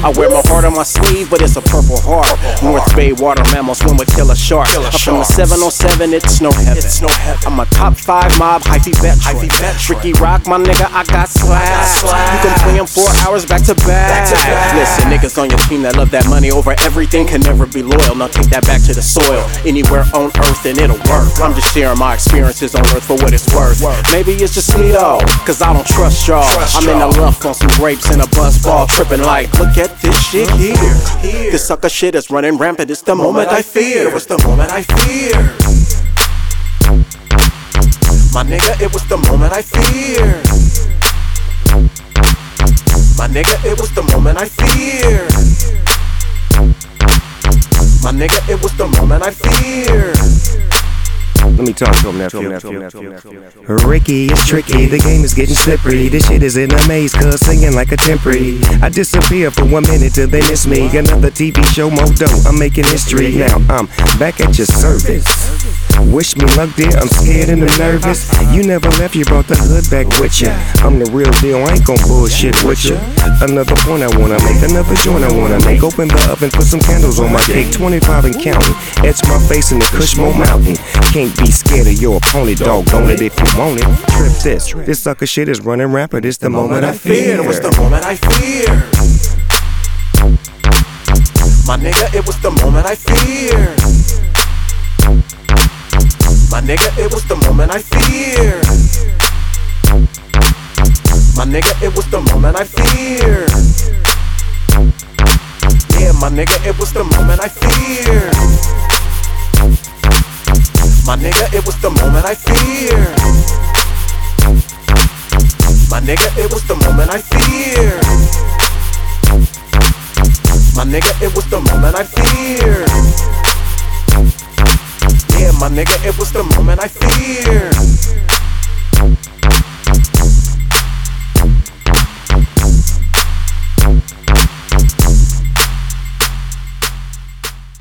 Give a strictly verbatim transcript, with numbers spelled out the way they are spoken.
I wear my heart on my sleeve, but it's a purple heart. North Bay water mammals swim with killer sharks. I'm from the seven oh seven, it's no heaven. I'm a top five mob, hyphy veteran. Ricky Rock, my nigga, I got slaps. You can play him four hours back to back. Listen, niggas on your team that love that money over everything can never be loyal. Now take that back to the soil. Anywhere on earth and it'll work. I'm just sharing my experiences on earth for what it's worth. Maybe it's just me though, cause I don't trust y'all. I'm in the luff on some grapes and a buzz ball, tripping like, look at this shit here. This sucker shit is running rampant. It's the moment I fear. It's the moment I fear. My nigga, it was the moment I fear. My nigga, it was the moment I fear. My nigga, it was the moment I fear. Let me talk to him now. Ricky, it's tricky, the game is getting slippery. This shit is in a maze, cuz singing like a temporary. I disappear for one minute till they miss me. Another T V show, Modo, I'm making history. Now I'm back at your service. Wish me luck, dear, I'm scared and I'm nervous. You never left, you brought the hood back with ya. I'm the real deal, I ain't gon' bullshit with ya. Another point I wanna make, another joint I wanna make. Open the oven, put some candles on my cake. twenty-five and counting, etch my face in the Kushmo Mountain. Can't be scared of your opponent, dog, own it if you want it. Trip this, this sucker shit is running rampant. It's the moment I fear. It was the moment I fear. My nigga, it was the moment I fear. My nigga, it was the moment I fear. My nigga, it was the moment I fear. Yeah, my nigga, it was the moment I fear. My nigga, it was the moment I fear. My nigga, it was the moment I fear. My nigga, it was the moment I fear. Yeah, my nigga, it was the moment I fear.